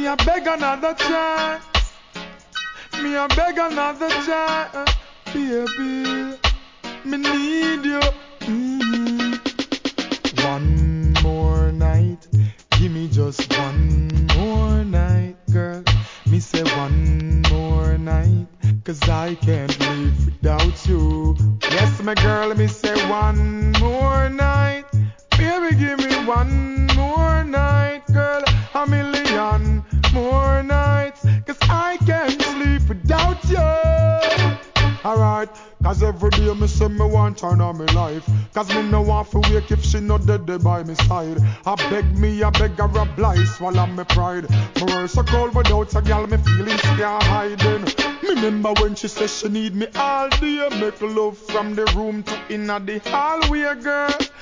Me a beg another chance. Me a beg another chance. Baby, me need you. One more night. Give me just one more night, girl. Me say one more night. Cause I can't live without you. Yes, my girl, me say one more night. Baby, give me one more night, girl. A million more nights. Cause I can't sleep without you. Alright, cause every day me say me want turn on me life. Cause me no want to wake if she not dead there by me side. I beg her a blight, swallow me pride. My world so cold without a girl, me feelings can't hiding. Me remember when she said she need me all day. Make love from the room to inna the hallway, girl.